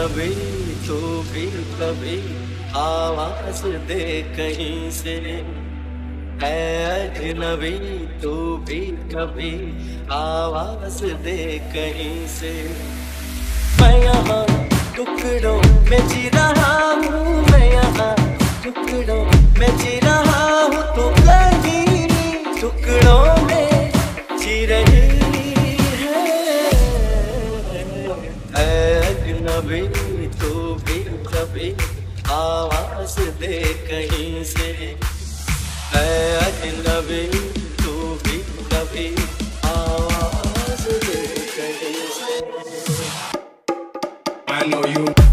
अजनबी तू भी कभी आवाज दे कहीं से, है अजनबी तू भी कभी आवाज दे कहीं से। मैं यहाँ टुकड़ों में जी रहा हूँ, मैं यहाँ टुकड़ों में जी रहा हूँ, तो कहीं टुकड़ों में जी रही अजनबी तू भी कभी आवाज दे कहीं से, है अजनबी तू भी कभी आवाज दे कहीं से। I know you